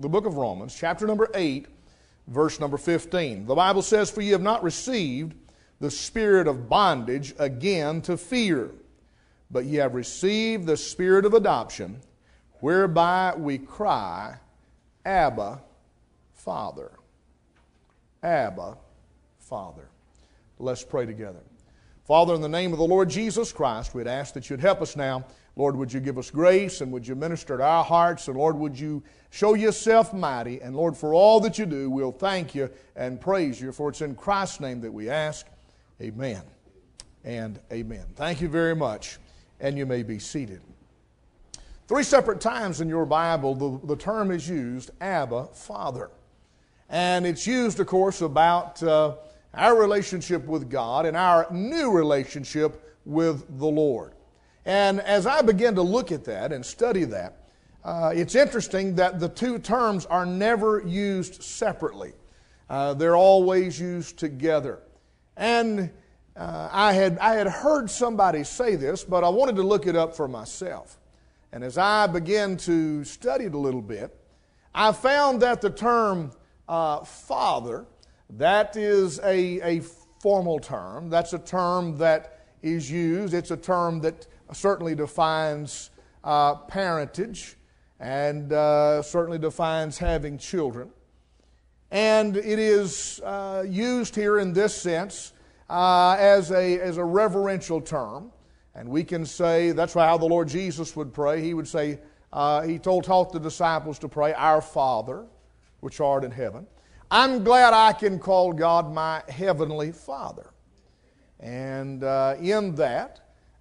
the book of Romans, chapter number 8, verse number 15. The Bible says, "For ye have not received the spirit of bondage again to fear, but ye have received the spirit of adoption, whereby we cry, Abba, Father." Abba, Father. Let's pray together. Father, in the name of the Lord Jesus Christ, we'd ask that you'd help us now. Lord, would you give us grace, and would you minister to our hearts, and Lord, would you show yourself mighty, and Lord, for all that you do, we'll thank you and praise you, for it's in Christ's name that we ask. Amen and amen. Thank you very much, and you may be seated. 3 separate times in your Bible, the term is used, Abba, Father. And it's used, of course, about our relationship with God and our new relationship with the Lord. And as I begin to look at that and study that, it's interesting that the two terms are never used separately. They're always used together. And I had heard somebody say this, but I wanted to look it up for myself. And as I began to study it a little bit, I found that the term Father, that is a formal term. That's a term that is used. It's a term that certainly defines parentage and certainly defines having children. And it is used here in this sense as a reverential term. And we can say, that's how the Lord Jesus would pray. He would say, he taught the disciples to pray, "Our Father, which art in heaven." I'm glad I can call God my heavenly Father. And in that,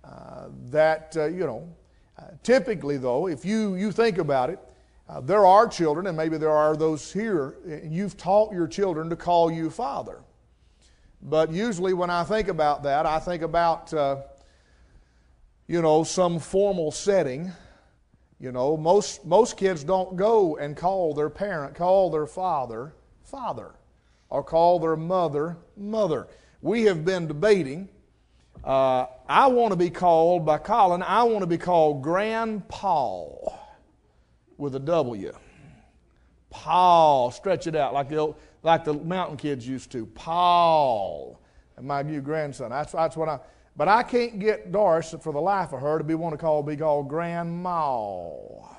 typically though, if you think about it, there are children, and maybe there are those here, you've taught your children to call you Father. But usually when I think about that, I think about, some formal setting. Most kids don't go and call their father, Father, or call their mother, Mother. We have been debating. I want to be called, by Colin, I want to be called Grandpa with a W. Paul, stretch it out like the mountain kids used to. Paul, and my new grandson. That's what but I can't get Doris, for the life of her, to be called Grandma.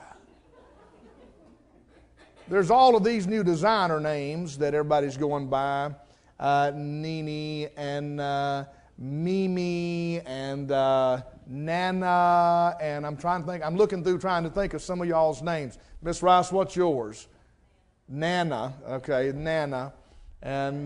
There's all of these new designer names that everybody's going by. Nene and Mimi and Nana, and I'm looking through trying to think of some of y'all's names. Miss Rice, what's yours? Nana, okay, Nana, and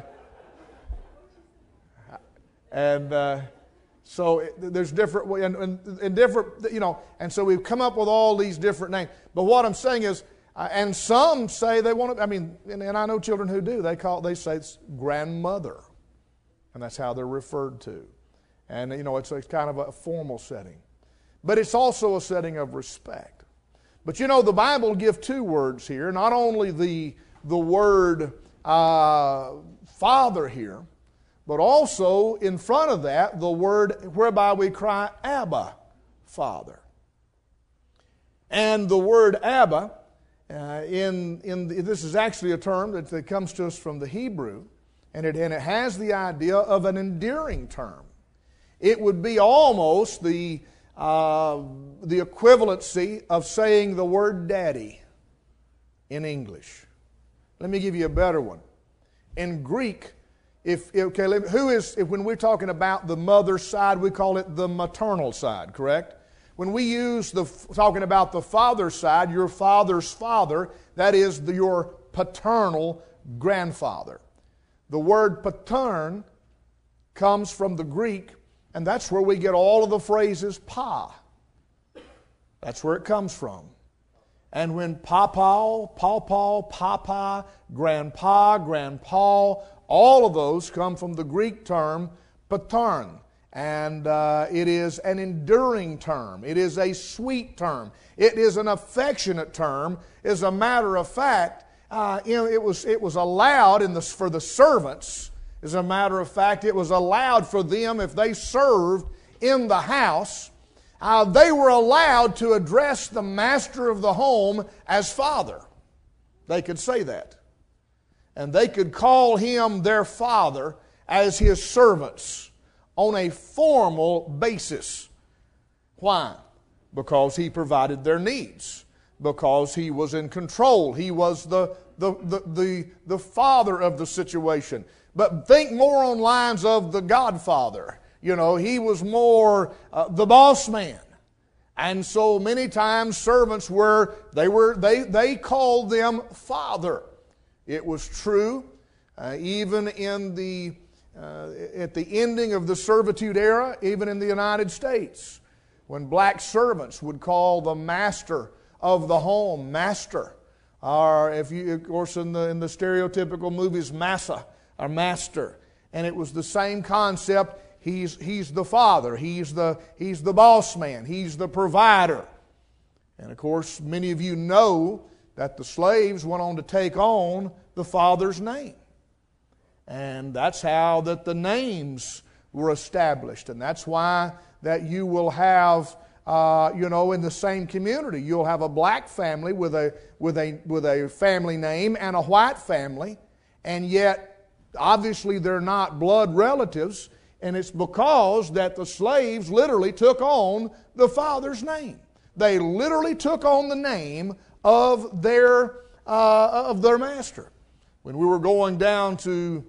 so there's different and different, and so we've come up with all these different names. But what I'm saying is, and some say they want to. And I know children who do. They say it's grandmother, and that's how they're referred to. And it's kind of a formal setting, but it's also a setting of respect. But the Bible gives two words here. Not only the word Father here, but also in front of that the word whereby we cry Abba, Father. And the word Abba. This is actually a term that comes to us from the Hebrew, and it has the idea of an endearing term. It would be almost the equivalency of saying the word daddy in English. Let me give you a better one. In Greek, when we're talking about the mother's side, we call it the maternal side, correct? When we use talking about the father's side, your father's father, that is your paternal grandfather. The word patern comes from the Greek, and that's where we get all of the phrases pa. That's where it comes from. And when papa, grandpa, grandpa, all of those come from the Greek term patern. And it is an enduring term. It is a sweet term. It is an affectionate term. As a matter of fact, it was allowed for the servants. As a matter of fact, it was allowed for them, if they served in the house, they were allowed to address the master of the home as Father. They could say that. And they could call him their father as his servants on a formal basis. Why? Because he provided their needs. Because he was in control. He was the father of the situation. But think more on lines of the Godfather. You know, he was more the boss man. And so many times servants they called them father. It was true even in at the ending of the servitude era, even in the United States, when black servants would call the master of the home master, or of course in the stereotypical movies, massa, or master, and it was the same concept. He's the father. He's the boss man. He's the provider. And of course, many of you know that the slaves went on to take on the father's name. And that's how that the names were established. And that's why that you will have, in the same community, you'll have a black family with a family name and a white family, and yet obviously they're not blood relatives. And it's because that the slaves literally took on the father's name. They literally took on the name of their master. When we were going down to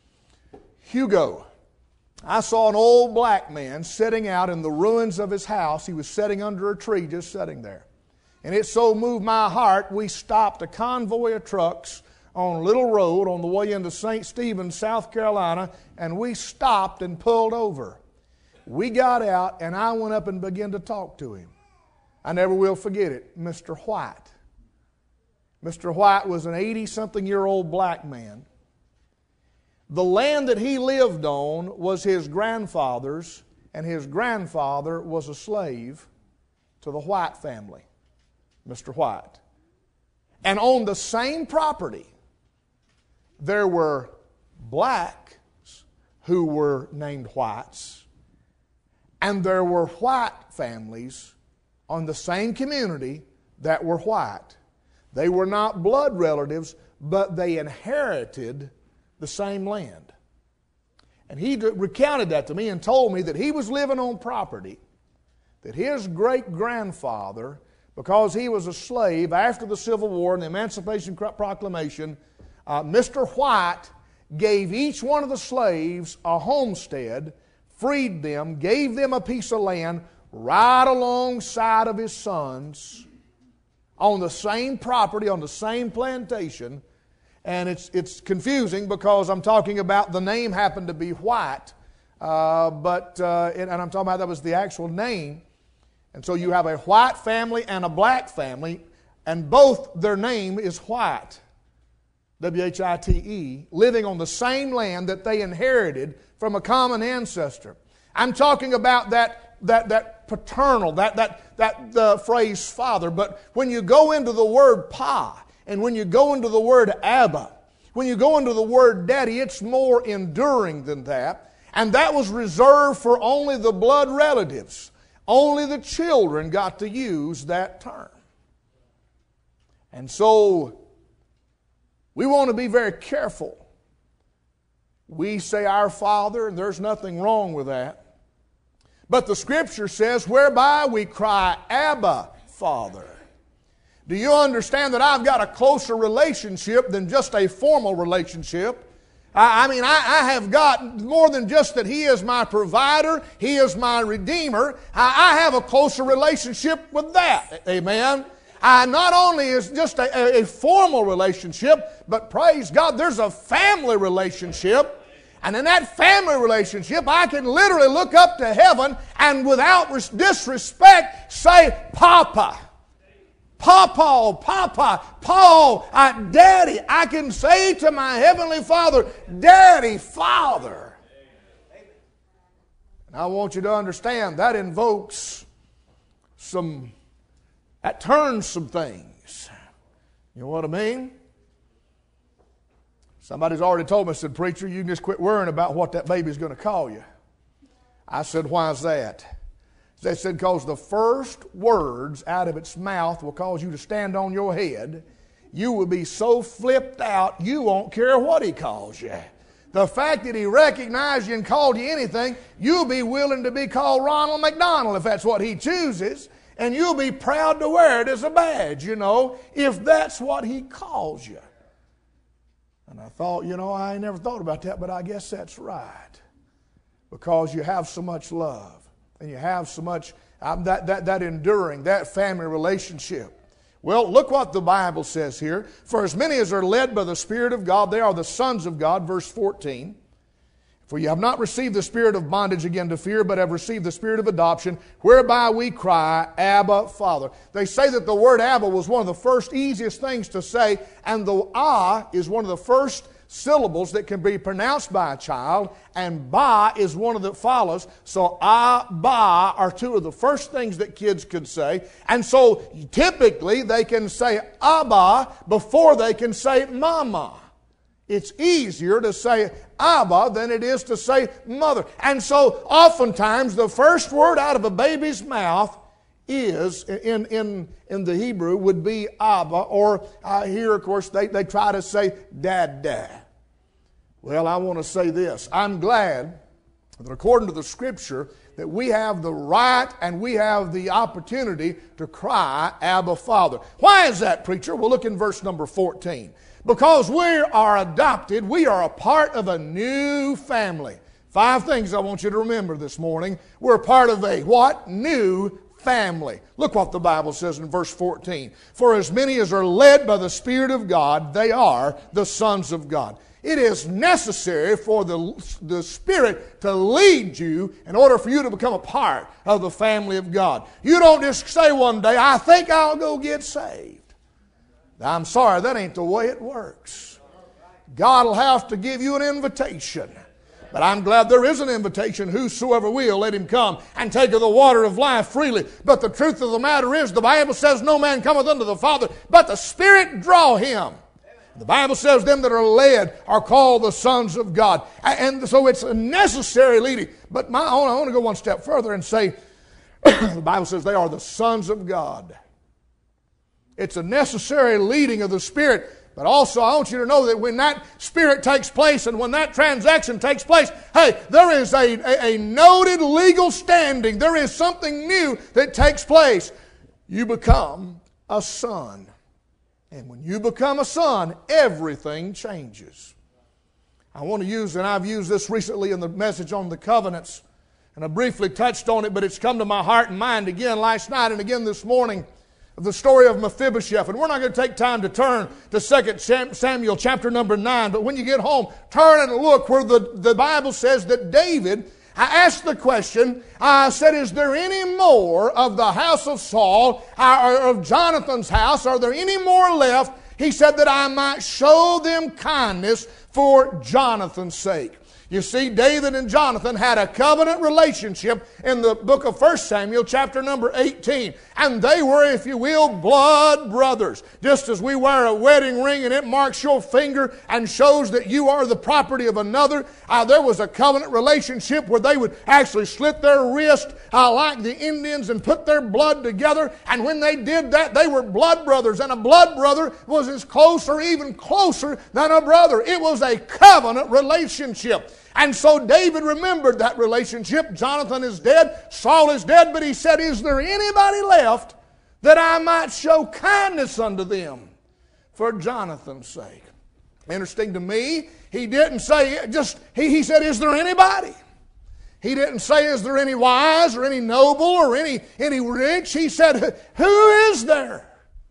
Hugo, I saw an old black man sitting out in the ruins of his house. He was sitting under a tree, just sitting there. And it so moved my heart, we stopped a convoy of trucks on Little Road on the way into St. Stephen, South Carolina, and we stopped and pulled over. We got out, and I went up and began to talk to him. I never will forget it, Mr. White. Mr. White was an 80-something-year-old black man. The land that he lived on was his grandfather's, and his grandfather was a slave to the White family, Mr. White. And on the same property, there were blacks who were named Whites, and there were white families on the same community that were white. They were not blood relatives, but they inherited the same land. And he recounted that to me and told me that he was living on property that his great-grandfather, because he was a slave after the Civil War and the Emancipation Proclamation, Mr. White gave each one of the slaves a homestead, freed them, gave them a piece of land right alongside of his sons on the same property, on the same plantation. And it's confusing because I'm talking about the name happened to be White, and I'm talking about that was the actual name. And so you have a white family and a black family, and both their name is White, W-H-I-T-E, living on the same land that they inherited from a common ancestor. I'm talking about that paternal, the phrase father. But when you go into the word pa, and when you go into the word Abba, when you go into the word daddy, it's more enduring than that. And that was reserved for only the blood relatives. Only the children got to use that term. And so, we want to be very careful. We say our Father, and there's nothing wrong with that. But the Scripture says, whereby we cry, Abba, Father. Do you understand that I've got a closer relationship than just a formal relationship? I have got more than just that He is my provider, He is my Redeemer. I have a closer relationship with that. Amen? Not only is just a formal relationship, but praise God, there's a family relationship. And in that family relationship, I can literally look up to heaven and without disrespect say, Papa. Papa, Papa, Paul, Daddy. I can say to my Heavenly Father, Daddy, Father. And I want you to understand that invokes that turns some things. You know what I mean? Somebody's already told me, said, preacher, you can just quit worrying about what that baby's going to call you. I said, why is that? They said, because the first words out of its mouth will cause you to stand on your head. you will be so flipped out you won't care what He calls you. The fact that He recognized you and called you anything, you'll be willing to be called Ronald McDonald if that's what He chooses, and you'll be proud to wear it as a badge, if that's what He calls you. And I thought, I ain't never thought about that, but I guess that's right. Because you have so much love, and you have so much, that enduring, that family relationship. Well, look what the Bible says here. For as many as are led by the Spirit of God, they are the sons of God, verse 14. For you have not received the spirit of bondage again to fear, but have received the spirit of adoption, whereby we cry, Abba, Father. They say that the word Abba was one of the first easiest things to say, and the Ah is one of the first syllables that can be pronounced by a child, and Ba is one of that follows. So Ah, Ba are two of the first things that kids could say. And so typically they can say Abba before they can say Mama. It's easier to say Abba than it is to say mother. And so oftentimes the first word out of a baby's mouth is, in the Hebrew, would be Abba, or here, of course, they try to say Dad. Well, I want to say this. I'm glad that according to the Scripture that we have the right and we have the opportunity to cry, Abba, Father. Why is that, preacher? Well, look in verse number 14. Because we are adopted, we are a part of a new family. 5 things I want you to remember this morning. We're part of a what? New family. Look what the Bible says in verse 14. For as many as are led by the Spirit of God, they are the sons of God. It is necessary for the Spirit to lead you in order for you to become a part of the family of God. You don't just say one day, I think I'll go get saved. I'm sorry, that ain't the way it works. God will have to give you an invitation. But I'm glad there is an invitation. Whosoever will, let him come and take of the water of life freely. But the truth of the matter is, the Bible says, no man cometh unto the Father, but the Spirit draw him. The Bible says, them that are led are called the sons of God. And so it's a necessary leading. But I want to go one step further and say, the Bible says they are the sons of God. It's a necessary leading of the Spirit. But also I want you to know that when that Spirit takes place and when that transaction takes place, hey, there is a noted legal standing. There is something new that takes place. You become a son. And when you become a son, everything changes. I want to use, and I've used this recently in the message on the covenants, and I briefly touched on it, but it's come to my heart and mind again last night and again this morning, of the story of Mephibosheth. And we're not going to take time to turn to 2 Samuel chapter number 9, but when you get home, turn and look where the Bible says that David, I asked the question, I said, is there any more of the house of Saul, or of Jonathan's house, are there any more left? He said that I might show them kindness for Jonathan's sake. You see, David and Jonathan had a covenant relationship in the book of 1 Samuel chapter number 18. And they were, if you will, blood brothers. Just as we wear a wedding ring and it marks your finger and shows that you are the property of another, there was a covenant relationship where they would actually slit their wrist like the Indians and put their blood together. And when they did that, they were blood brothers. And a blood brother was as close or even closer than a brother. It was a covenant relationship. And so David remembered that relationship. Jonathan is dead. Saul is dead. But he said, is there anybody left that I might show kindness unto them for Jonathan's sake? Interesting to me, he didn't say, he said, is there anybody? He didn't say, is there any wise or any noble or any rich? He said, who is there?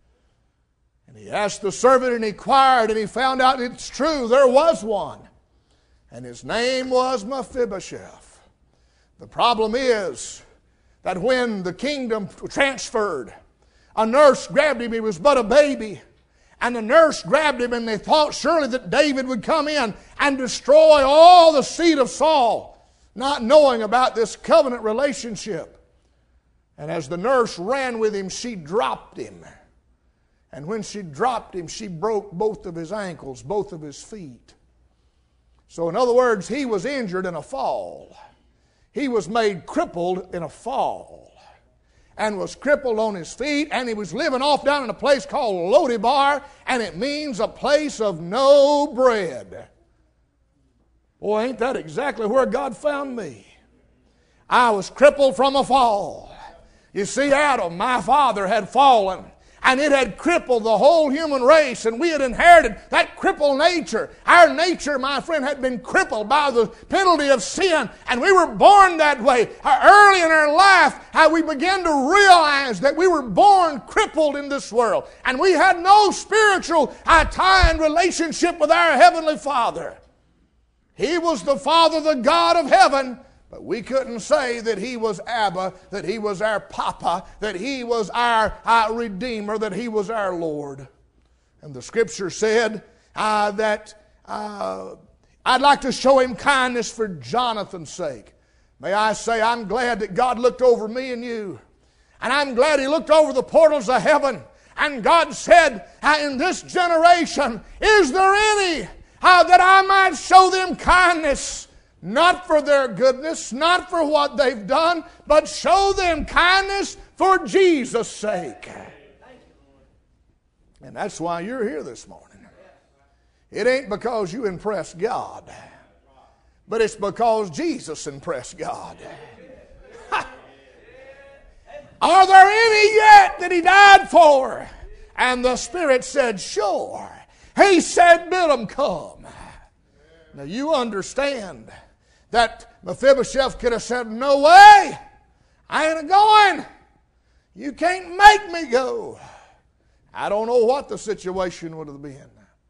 And he asked the servant and he inquired and he found out it's true, there was one. And his name was Mephibosheth. The problem is that when the kingdom transferred, a nurse grabbed him. He was but a baby. And the nurse grabbed him and they thought surely that David would come in and destroy all the seed of Saul, not knowing about this covenant relationship. And as the nurse ran with him, she dropped him. And when she dropped him, she broke both of his ankles, both of his feet. So in other words, he was injured in a fall. He was made crippled in a fall. and was crippled on his feet, and he was living off down in a place called Lodebar, and it means a place of no bread. Boy, ain't that exactly where God found me. I was crippled from a fall. You see, Adam, my father, had fallen, and it had crippled the whole human race, and we had inherited that crippled nature. Our nature, my friend, had been crippled by the penalty of sin, and we were born that way. Early in our life, we began to realize that we were born crippled in this world, and we had no spiritual tie and relationship with our Heavenly Father. He was the Father, the God of heaven, but we couldn't say that He was Abba, that He was our Papa, that He was our Redeemer, that He was our Lord. And the Scripture said that I'd like to show Him kindness for Jonathan's sake. May I say, I'm glad that God looked over me and you. And I'm glad He looked over the portals of heaven. And God said, in this generation, is there any that I might show them kindness, not for their goodness, not for what they've done, but show them kindness for Jesus' sake. And that's why you're here this morning. It ain't because you impressed God, but it's because Jesus impressed God. Are there any yet that He died for? And the Spirit said, sure. He said, bid them come. Now you understand that Mephibosheth could have said, no way, I ain't going. You can't make me go. I don't know what the situation would have been,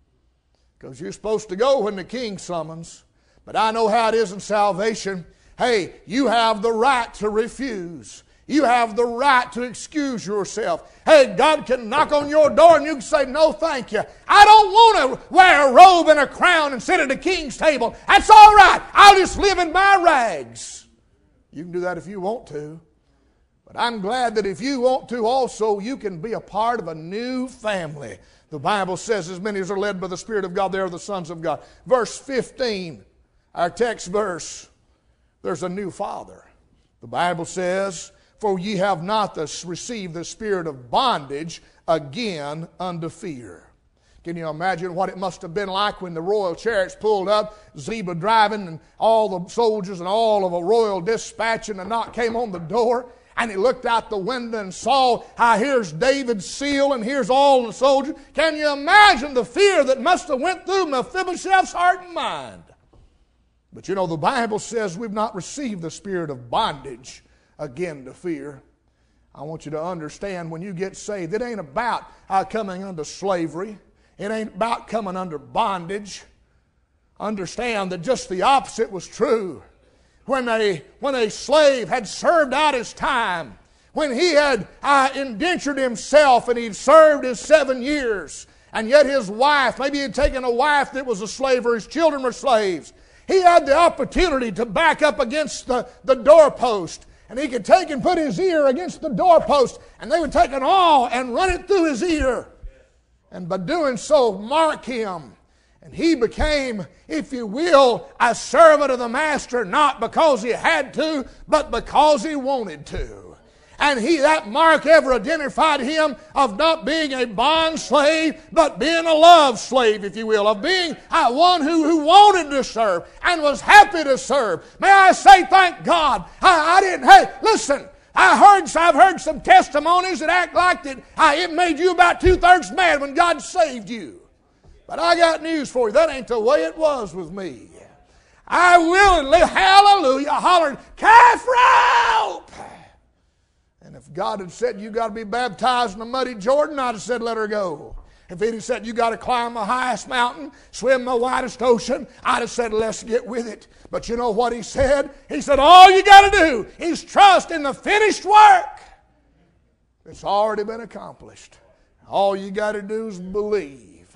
because you're supposed to go when the king summons. But I know how it is in salvation. Hey, you have the right to refuse. You have the right to excuse yourself. Hey, God can knock on your door and you can say, no, thank you. I don't want to wear a robe and a crown and sit at the king's table. That's all right. I'll just live in my rags. You can do that if you want to. But I'm glad that if you want to also, you can be a part of a new family. The Bible says, as many as are led by the Spirit of God, they are the sons of God. Verse 15, our text verse, there's a new father. The Bible says, for ye have not received the spirit of bondage again unto fear. Can you imagine what it must have been like when the royal chariots pulled up, Ziba driving, and all the soldiers and all of a royal dispatch, and a knock came on the door, and he looked out the window and saw, here's David's seal, and here's all the soldiers. Can you imagine the fear that must have went through Mephibosheth's heart and mind? But you know, the Bible says we've not received the spirit of bondage again to fear. I want you to understand, when you get saved, it ain't about coming under slavery. It ain't about coming under bondage. Understand that just the opposite was true. When a slave had served out his time, when he had indentured himself and he'd served his 7 years, and yet his wife, maybe he'd taken a wife that was a slave or his children were slaves, he had the opportunity to back up against the doorpost. And he could take and put his ear against the doorpost, and they would take an awl and run it through his ear. And by doing so, mark him. And he became, if you will, a servant of the master, not because he had to, but because he wanted to. And that mark ever identified him of not being a bond slave, but being a love slave, if you will, of being one who wanted to serve and was happy to serve. May I say, thank God. Hey, listen, I've heard some testimonies that act like that it made you about 2/3 mad when God saved you. But I got news for you. That ain't the way it was with me. I willingly, hallelujah, hollered, calf rope! And if God had said, you got to be baptized in the muddy Jordan, I'd have said, let her go. If he'd have said, you got to climb the highest mountain, swim the widest ocean, I'd have said, let's get with it. But you know what he said? He said, all you got to do is trust in the finished work. It's already been accomplished. All you got to do is believe.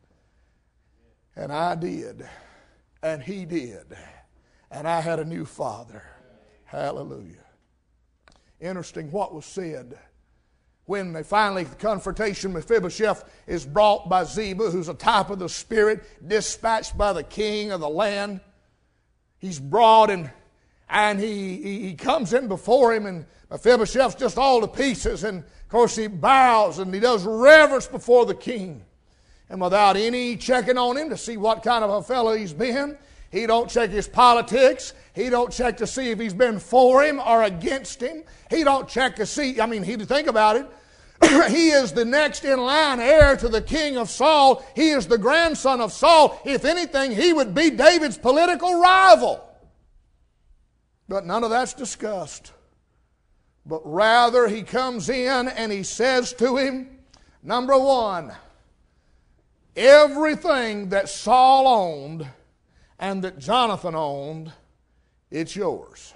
And I did. And he did. And I had a new father. Hallelujah. Interesting what was said when they finally, the confrontation with Mephibosheth is brought by Ziba, who's a type of the Spirit, dispatched by the king of the land. He's brought, and And he comes in before him, and Mephibosheth's just all to pieces. And of course he bows and he does reverence before the king. And without any checking on him to see what kind of a fellow he's been, he don't check his politics. He don't check to see if he's been for him or against him. He don't check to see, he think about it. He is the next in line heir to the king of Saul. He is the grandson of Saul. If anything, he would be David's political rival. But none of that's discussed. But rather he comes in and he says to him, number one, everything that Saul owned and that Jonathan owned, it's yours.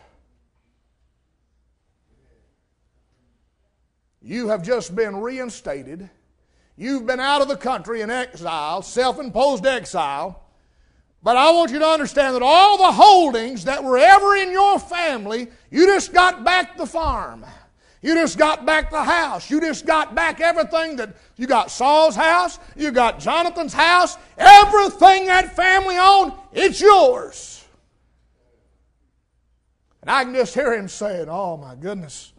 You have just been reinstated. You've been out of the country in exile, self-imposed exile. But I want you to understand that all the holdings that were ever in your family, you just got back the farm. You just got back the house. You just got back everything that you got. Saul's house, you got Jonathan's house, everything that family owned, it's yours. And I can just hear him saying, oh my goodness,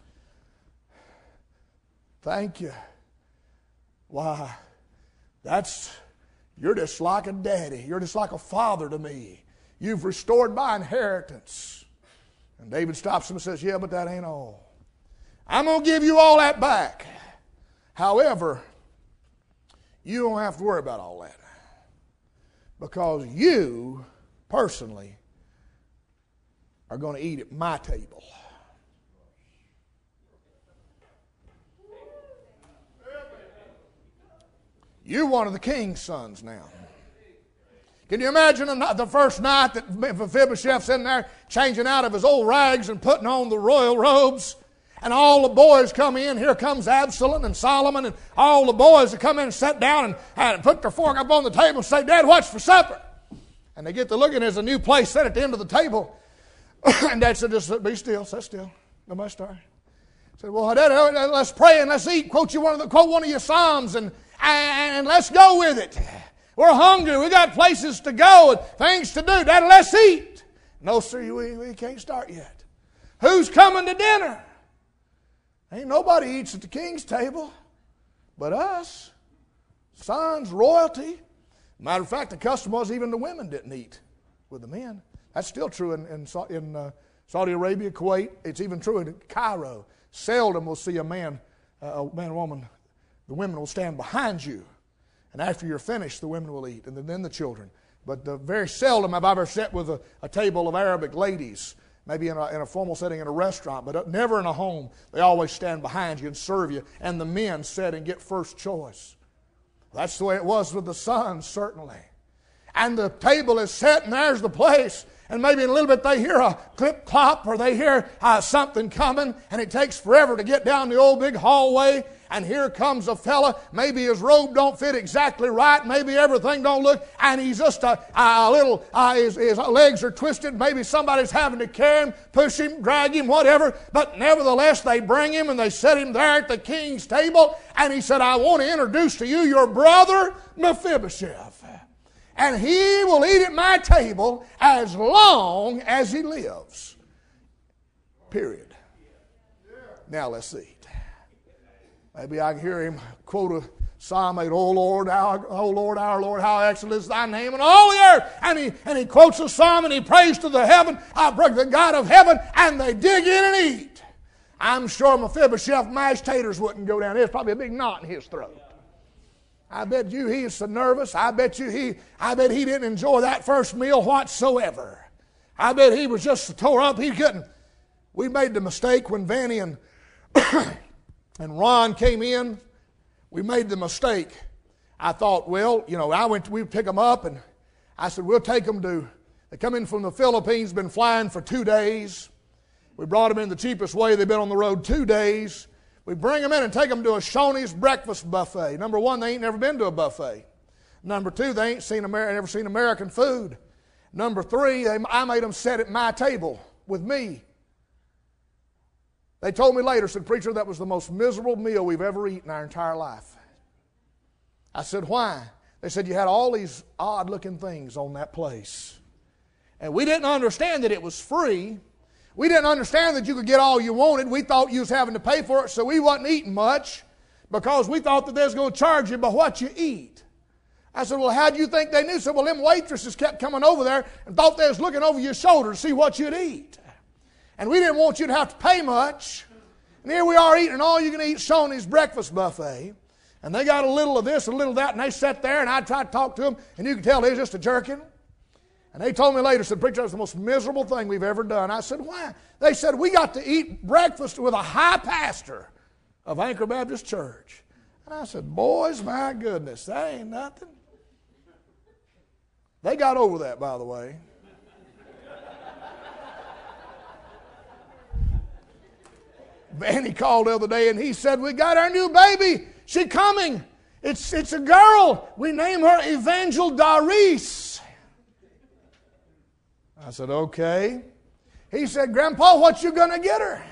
thank you. Why, you're just like a daddy. You're just like a father to me. You've restored my inheritance. And David stops him and says, yeah, but that ain't all. I'm going to give you all that back. However, you don't have to worry about all that. Because you, personally, are going to eat at my table. You're one of the king's sons now. Can you imagine the first night that Mephibosheth's in there changing out of his old rags and putting on the royal robes? And all the boys come in. Here comes Absalom and Solomon and all the boys that come in and sit down and put their fork up on the table and say, Dad, what's for supper? And they get to looking, there's a new place set at the end of the table. And Dad said, just be still, sit still. Nobody start. Said, well, Dad, let's pray and let's eat. Quote one of your Psalms and let's go with it. We're hungry. We got places to go and things to do. Dad, let's eat. No, sir, we can't start yet. Who's coming to dinner? Ain't nobody eats at the king's table but us. Sons, royalty. Matter of fact, the custom was even the women didn't eat with the men. That's still true in Saudi Arabia, Kuwait. It's even true in Cairo. Seldom will see a man and woman. The women will stand behind you. And after you're finished, the women will eat, and then the children. But very seldom have I ever sat with a table of Arabic ladies, maybe in a formal setting in a restaurant, but never in a home. They always stand behind you and serve you, and the men sit and get first choice. That's the way it was with the sons, certainly. And the table is set, and there's the place. And maybe in a little bit they hear a clip-clop or they hear something coming, and it takes forever to get down the old big hallway. And here comes a fella. Maybe his robe don't fit exactly right. Maybe everything don't look. And he's just his legs are twisted. Maybe somebody's having to carry him, push him, drag him, whatever. But nevertheless, they bring him and they set him there at the king's table. And he said, I want to introduce to you your brother Mephibosheth. And he will eat at my table as long as he lives. Period. Now let's eat. Maybe I can hear him quote a Psalm 8, O Lord, our Lord, how excellent is thy name in all the earth. And he quotes a psalm and he prays to the God of heaven, and they dig in and eat. I'm sure Mephibosheth mashed taters wouldn't go down. There's probably a big knot in his throat. I bet you he is so nervous. I bet he didn't enjoy that first meal whatsoever. I bet he was just so tore up he couldn't. We made the mistake when Vanny and Ron came in. We made the mistake. I thought, well, we'd pick them up, and I said, we'll take them they come in from the Philippines, been flying for 2 days. We brought them in the cheapest way. They've been on the road 2 days. We bring them in and take them to a Shoney's breakfast buffet. Number one, they ain't never been to a buffet. Number two, they ain't never seen American food. Number three, I made them sit at my table with me. They told me later, said, preacher, that was the most miserable meal we've ever eaten our entire life. I said, why? They said, you had all these odd-looking things on that place. And we didn't understand that it was free. We didn't understand that you could get all you wanted. We thought you was having to pay for it, so we wasn't eating much because we thought that they was going to charge you by what you eat. I said, well, how do you think they knew? He said, well, them waitresses kept coming over there and thought they was looking over your shoulder to see what you'd eat. And we didn't want you to have to pay much. And here we are eating all you can eat Shoney's breakfast buffet. And they got a little of this, a little of that, and they sat there, and I tried to talk to them, and you could tell they was just a jerking. And they told me later, said, preacher, that was the most miserable thing we've ever done. I said, why? They said, we got to eat breakfast with a high pastor of Anchor Baptist Church. And I said, boys, my goodness, that ain't nothing. They got over that, by the way. Vanny called the other day, and he said, we got our new baby. She coming. It's a girl. We name her Evangel Doris. I said, okay. He said, Grandpa, what you going to get her?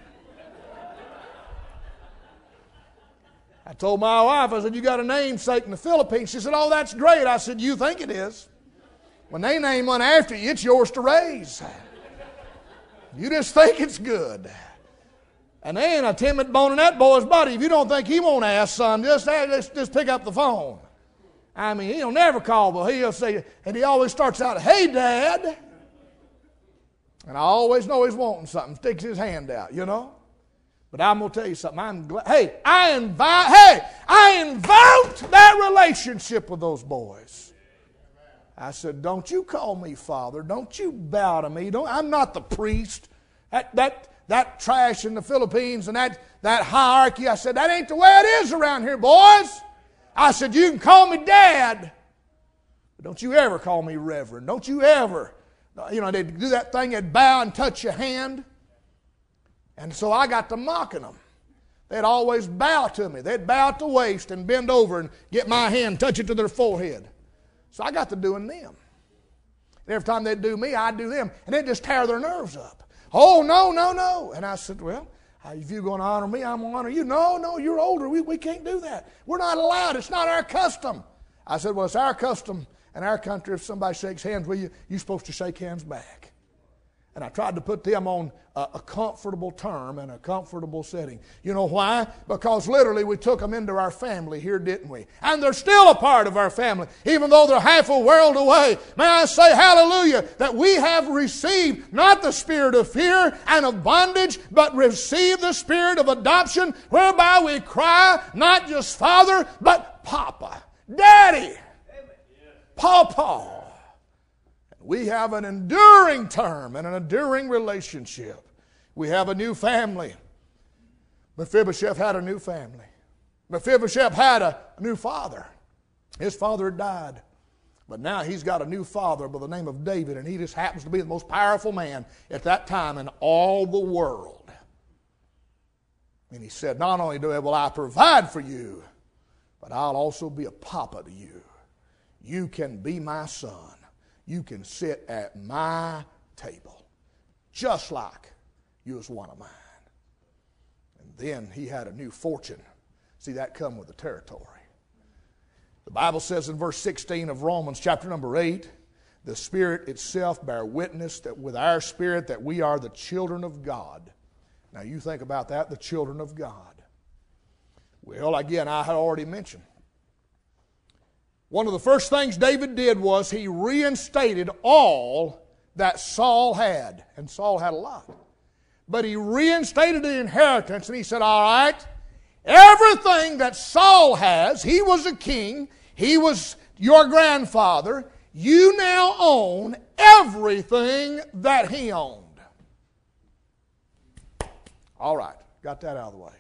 I told my wife, I said, you got a namesake in the Philippines. She said, oh, that's great. I said, you think it is. When they name one after you, it's yours to raise. You just think it's good. And there ain't a timid bone in that boy's body. If you don't think he won't ask, son, just pick up the phone. I mean, he'll never call, but he'll say, and he always starts out, hey, Dad. And I always know he's wanting something, sticks his hand out, you know. But I'm going to tell you something. I'm glad. I invoked that relationship with those boys. I said, don't you call me Father. Don't you bow to me. I'm not the priest. That trash in the Philippines and that hierarchy, I said, that ain't the way it is around here, boys. I said, you can call me Dad, but don't you ever call me Reverend. Don't you ever, they'd do that thing, they'd bow and touch your hand. And so I got to mocking them. They'd always bow to me. They'd bow at the waist and bend over and get my hand, touch it to their forehead. So I got to doing them. And every time they'd do me, I'd do them. And they'd just tear their nerves up. Oh, no. And I said, well, if you're going to honor me, I'm going to honor you. No, you're older. We can't do that. We're not allowed. It's not our custom. I said, well, it's our custom in our country. If somebody shakes hands with you, you're supposed to shake hands back. And I tried to put them on a comfortable term and a comfortable setting. You know why? Because literally we took them into our family here, didn't we? And they're still a part of our family, even though they're half a world away. May I say hallelujah, that we have received not the spirit of fear and of bondage, but received the spirit of adoption, whereby we cry not just Father, but Papa, Daddy, Pawpaw. We have an enduring term and an enduring relationship. We have a new family. Mephibosheth had a new family. Mephibosheth had a new father. His father had died. But now he's got a new father by the name of David, and he just happens to be the most powerful man at that time in all the world. And he said, not only will I provide for you, but I'll also be a papa to you. You can be my son. You can sit at my table, just like you was one of mine. And then he had a new fortune. See, that come with the territory. The Bible says in verse 16 of Romans chapter number 8, the Spirit itself bear witness that with our spirit that we are the children of God. Now you think about that, the children of God. Well, again, I had already mentioned, one of the first things David did was he reinstated all that Saul had. And Saul had a lot. But he reinstated the inheritance and he said, all right, everything that Saul has, he was a king, he was your grandfather, you now own everything that he owned. All right, got that out of the way.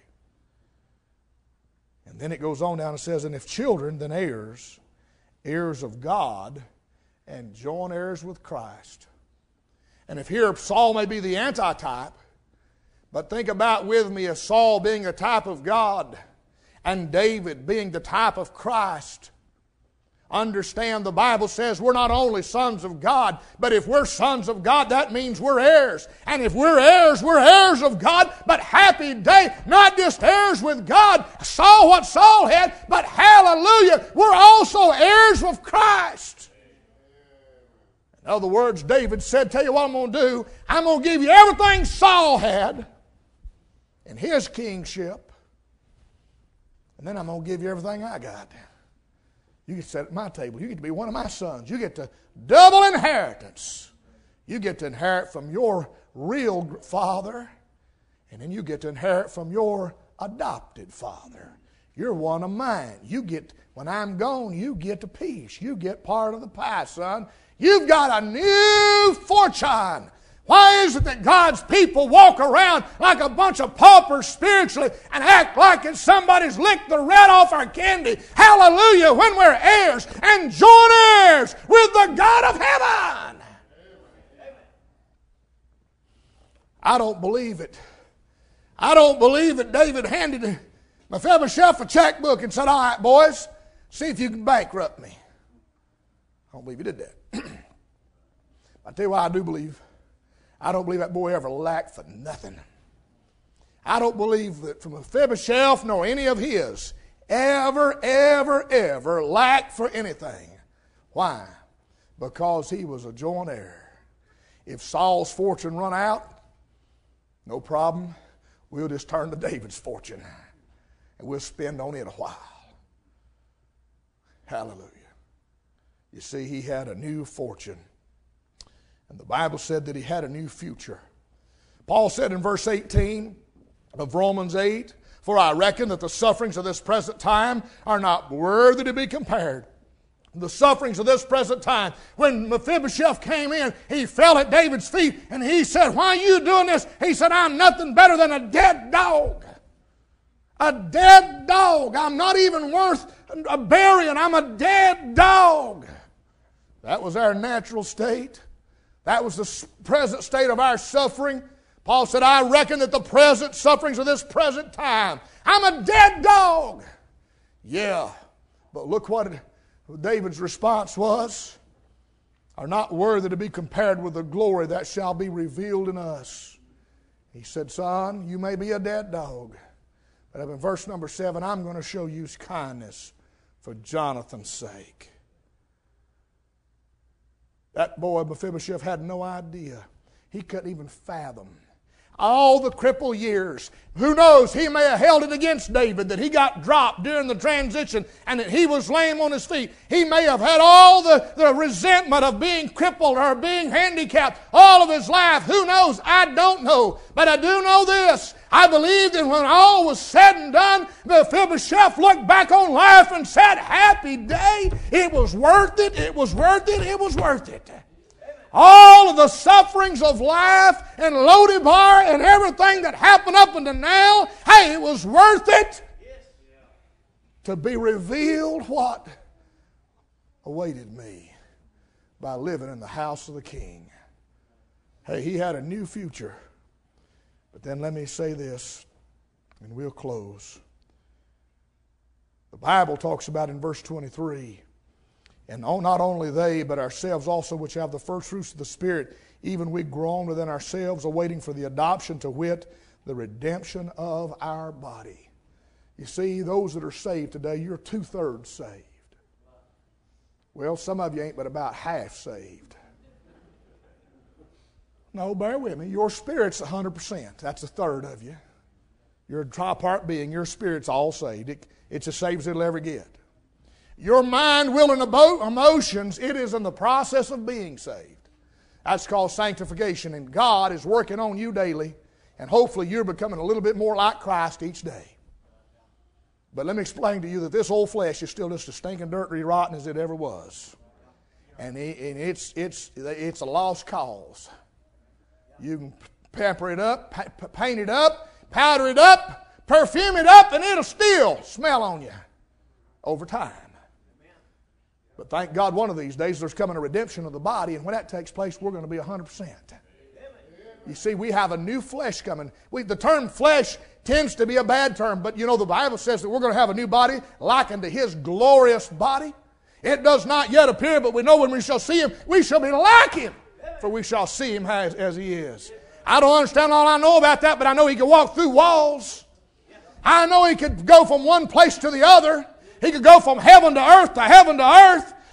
And then it goes on down and says, and if children, then heirs, heirs of God, and joint heirs with Christ. And if here Saul may be the antitype, but think about with me of Saul being a type of God and David being the type of Christ. Understand the Bible says we're not only sons of God, but if we're sons of God, that means we're heirs. And if we're heirs of God, but happy day, not just heirs with God, saw what Saul had, but hallelujah, we're also heirs with Christ. In other words, David said, tell you what I'm going to do. I'm going to give you everything Saul had in his kingship. And then I'm going to give you everything I got. You get to sit at my table. You get to be one of my sons. You get to double inheritance. You get to inherit from your real father. And then you get to inherit from your adopted father. You're one of mine. You get, when I'm gone, you get the peace. You get part of the pie, son. You've got a new fortune. Why is it that God's people walk around like a bunch of paupers spiritually and act like it's somebody's licked the red off our candy? Hallelujah, when we're heirs and joint heirs with the God of heaven. I don't believe it. I don't believe that David handed Mephibosheth a checkbook and said, all right, boys, see if you can bankrupt me. I don't believe he did that. I tell you what I do believe. I don't believe that boy ever lacked for nothing. I don't believe that from Mephibosheth nor any of his ever lacked for anything. Why? Because he was a joint heir. If Saul's fortune run out, no problem. We'll just turn to David's fortune and we'll spend on it a while. Hallelujah. You see, he had a new fortune. And the Bible said that he had a new future. Paul said in verse 18 of Romans 8, for I reckon that the sufferings of this present time are not worthy to be compared. The sufferings of this present time. When Mephibosheth came in, he fell at David's feet and he said, why are you doing this? He said, I'm nothing better than a dead dog. A dead dog. I'm not even worth a burying. I'm a dead dog. That was our natural state. That was the present state of our suffering. Paul said, I reckon that the present sufferings of this present time, I'm a dead dog. Yeah, but look what David's response was, are not worthy to be compared with the glory that shall be revealed in us. He said, son, you may be a dead dog, but in verse number 7, I'm going to show you kindness for Jonathan's sake. That boy, Mephibosheth, had no idea. He couldn't even fathom. All the crippled years. Who knows, he may have held it against David that he got dropped during the transition and that he was lame on his feet. He may have had all the resentment of being crippled or being handicapped all of his life. Who knows? I don't know. But I do know this. I believe that when all was said and done, Mephibosheth looked back on life and said, happy day. It was worth it. It was worth it. It was worth it. All of the sufferings of life and Lodebar and everything that happened up until now, hey, it was worth it to be revealed what awaited me by living in the house of the King. Hey, he had a new future. But then let me say this, and we'll close. The Bible talks about in verse 23, and not only they, but ourselves also, which have the first fruits of the Spirit, even we groan within ourselves, awaiting for the adoption, to wit, the redemption of our body. You see, those that are saved today, you're 2/3 saved. Well, some of you ain't but about half saved. No, bear with me. Your spirit's 100%. That's 1/3 of you. You're a tripart being. Your spirit's all saved. It's as saved as it'll ever get. Your mind, will, and emotions, it is in the process of being saved. That's called sanctification, and God is working on you daily, and hopefully you're becoming a little bit more like Christ each day. But let me explain to you that this old flesh is still just as stinking dirty rotten as it ever was. And it's a lost cause. You can pepper it up, paint it up, powder it up, perfume it up, and it'll still smell on you over time. But thank God one of these days there's coming a redemption of the body, and when that takes place, we're going to be 100%. You see, we have a new flesh coming. The term flesh tends to be a bad term, but you know the Bible says that we're going to have a new body like unto His glorious body. It does not yet appear, but we know when we shall see Him, we shall be like Him, for we shall see Him as He is. I don't understand all I know about that, but I know He can walk through walls. I know He could go from one place to the other. He could go from heaven to earth to heaven to earth.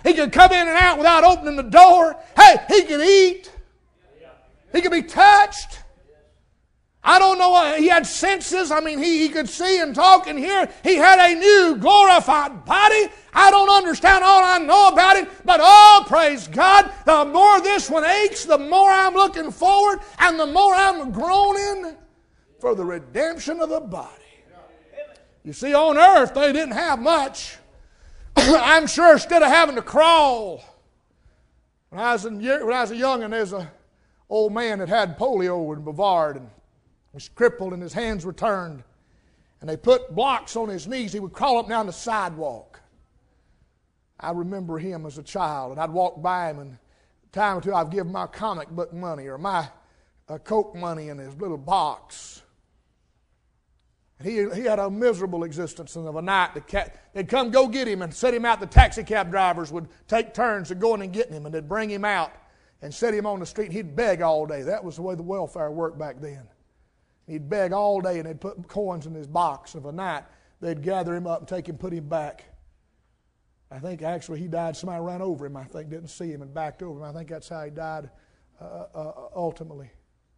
He could come in and out without opening the door. Hey, he could eat. He could be touched. I don't know, he had senses. I mean, he could see and talk and hear. He had a new glorified body. I don't understand all I know about it, but oh, praise God, the more this one aches, the more I'm looking forward and the more I'm groaning for the redemption of the body. You see, on earth, they didn't have much. I'm sure instead of having to crawl, when I was a youngin', there's an old man that had polio in Bavard, and was crippled and his hands were turned. And they put blocks on his knees. He would crawl up and down the sidewalk. I remember him as a child, and I'd walk by him, and a time or two I'd give him my comic book money or my Coke money in his little box. And he had a miserable existence, and of a night they'd come go get him and set him out. The taxi cab drivers would take turns at going and getting him, and they'd bring him out and set him on the street. He'd beg all day. That was the way the welfare worked back then. He'd beg all day, and they'd put coins in his box. Of a night, they'd gather him up and take him, put him back. I think actually he died. Somebody ran over him, I think, didn't see him and backed over him. I think that's how he died ultimately.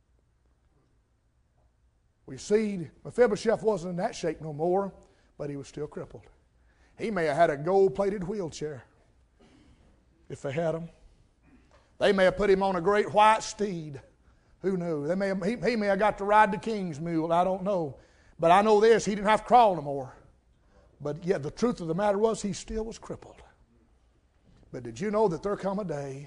We see Mephibosheth wasn't in that shape no more, but he was still crippled. He may have had a gold-plated wheelchair if they had him. They may have put him on a great white steed. Who knew? He may have got to ride the king's mule. I don't know. But I know this, he didn't have to crawl no more. But yet the truth of the matter was he still was crippled. But did you know that there come a day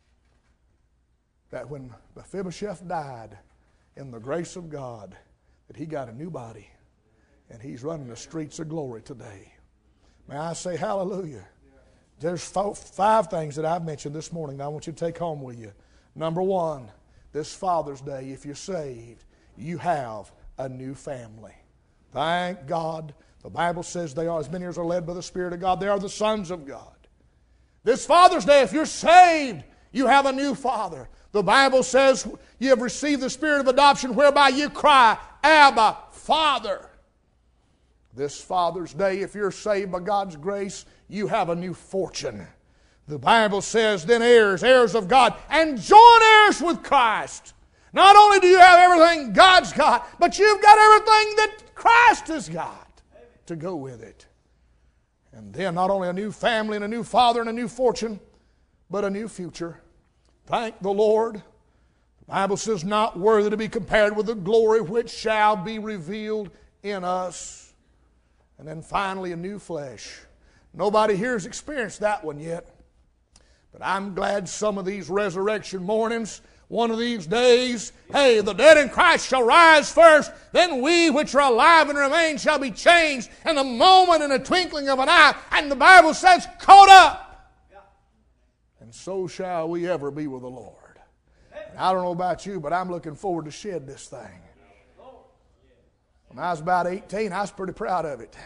that when Mephibosheth died in the grace of God, that he got a new body and he's running the streets of glory today? May I say hallelujah? There's 5 things that I've mentioned this morning that I want you to take home with you. Number 1, this Father's Day, if you're saved, you have a new family. Thank God. The Bible says they are, as many as are led by the Spirit of God, they are the sons of God. This Father's Day, if you're saved, you have a new father. The Bible says you have received the Spirit of adoption whereby you cry, Abba, Father. This Father's Day, if you're saved by God's grace, you have a new fortune. The Bible says, then heirs of God, and joint heirs with Christ. Not only do you have everything God's got, but you've got everything that Christ has got to go with it. And then not only a new family and a new father and a new fortune, but a new future. Thank the Lord. The Bible says, not worthy to be compared with the glory which shall be revealed in us. And then finally, a new flesh. Nobody here has experienced that one yet. But I'm glad some of these resurrection mornings, one of these days, hey, the dead in Christ shall rise first, then we which are alive and remain shall be changed in a moment, in a twinkling of an eye. And the Bible says, caught up. And so shall we ever be with the Lord. And I don't know about you, but I'm looking forward to shed this thing. When I was about 18, I was pretty proud of it.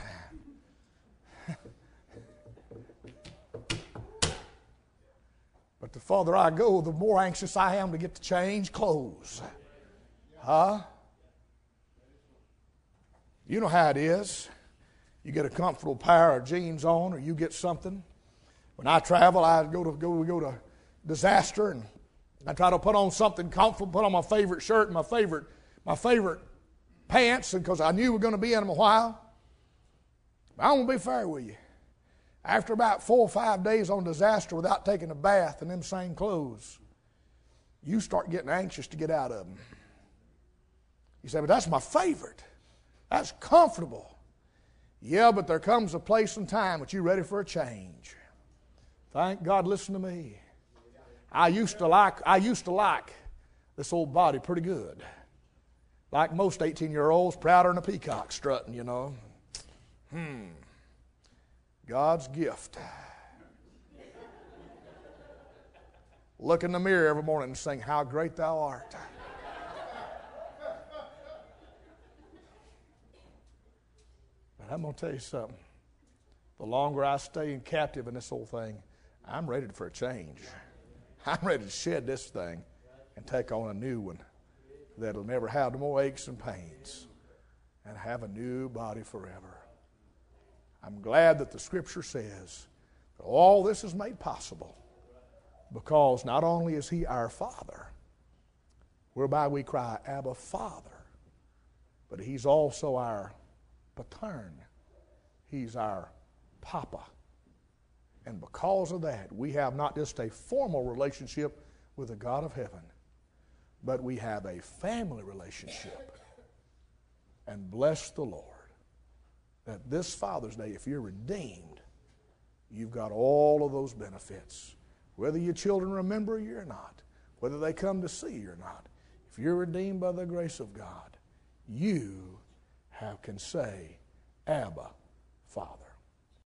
But the farther I go, the more anxious I am to get to change clothes. Huh? You know how it is. You get a comfortable pair of jeans on, or you get something. When I travel, I go to Disaster, and I try to put on something comfortable, put on my favorite shirt and my favorite pants, because I knew we were going to be in them a while. But I'm going to be fair with you. After about 4 or 5 days on Disaster without taking a bath in them same clothes, you start getting anxious to get out of them. You say, but that's my favorite. That's comfortable. Yeah, but there comes a place and time that you're ready for a change. Thank God, listen to me. I used to like this old body pretty good. Like most 18-year-olds, prouder than a peacock strutting, you know. God's gift. Look in the mirror every morning and sing, how great thou art. But I'm going to tell you something. The longer I stay in captive in this whole thing, I'm ready for a change. I'm ready to shed this thing and take on a new one that'll never have no more aches and pains and have a new body forever. I'm glad that the Scripture says All this is made possible because not only is He our Father, whereby we cry, Abba, Father, but He's also our patern. He's our Papa. And because of that, we have not just a formal relationship with the God of heaven, but we have a family relationship. And bless the Lord that this Father's Day, if you're redeemed, you've got all of those benefits. Whether your children remember you or not, whether they come to see you or not, if you're redeemed by the grace of God, you can say, Abba, Father.